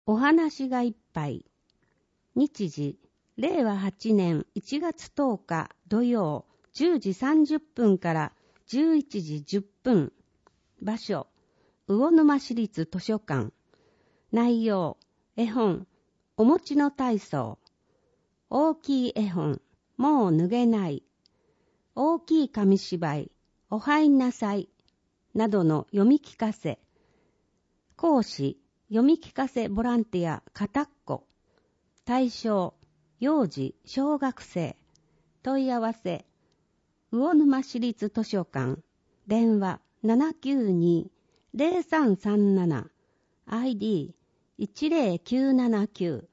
お話がいっぱい。日時、令和8年1月10日土曜10時30分から11時10分。場所、魚沼市立図書館。内容、絵本、お餅の体操。大きい絵本、もう脱げない。大きい紙芝居、お入んなさい。などの読み聞かせ。講師、読み聞かせボランティア片っ子。対象、幼児、小学生。問い合わせ、魚沼市立図書館。電話 792-0337 ID 10979